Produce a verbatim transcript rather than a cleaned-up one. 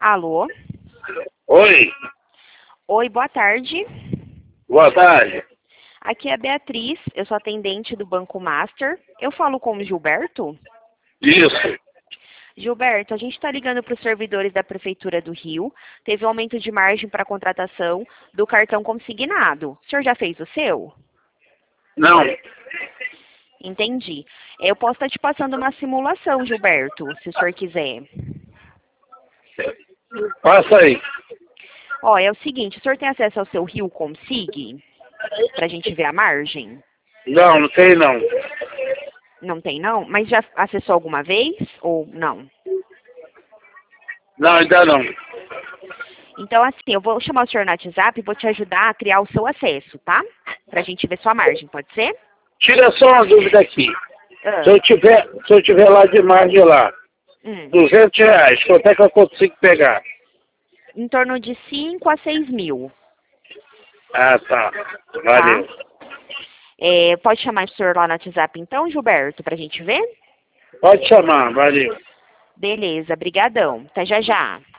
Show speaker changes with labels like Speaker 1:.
Speaker 1: Alô?
Speaker 2: Oi,
Speaker 1: Oi, boa tarde.
Speaker 2: boa tarde.
Speaker 1: Aqui é a Beatriz, eu sou atendente do Banco Master. Eu falo com o Gilberto?
Speaker 2: Isso.
Speaker 1: Gilberto, a gente está ligando para os servidores da Prefeitura do Rio. Teve um aumento de margem para a contratação do cartão consignado. O senhor já fez o seu?
Speaker 2: Não,
Speaker 1: Entendi. Eu posso estar te passando uma simulação, Gilberto, se o senhor quiser.
Speaker 2: passa aí.
Speaker 1: Ó, é o seguinte, o senhor tem acesso ao seu Rio Consig? Para a gente ver a margem?
Speaker 2: Não, não tem não.
Speaker 1: Não tem, não? Mas já acessou alguma vez ou não?
Speaker 2: Não, ainda não.
Speaker 1: Então, assim, eu vou chamar o senhor no WhatsApp e vou te ajudar a criar o seu acesso, tá? Pra gente ver sua margem, pode ser?
Speaker 2: Tira só uma dúvida aqui.
Speaker 1: Ah,
Speaker 2: Se eu tiver, se eu tiver lá de margem lá,
Speaker 1: hum,
Speaker 2: duzentos reais, quanto é que eu consigo pegar?
Speaker 1: em torno de cinco a seis mil,
Speaker 2: Ah, tá.
Speaker 1: tá?
Speaker 2: Valeu.
Speaker 1: É, pode chamar o senhor lá no WhatsApp, então, Gilberto, pra gente ver?
Speaker 2: Pode chamar, valeu.
Speaker 1: Beleza, brigadão. Até já já.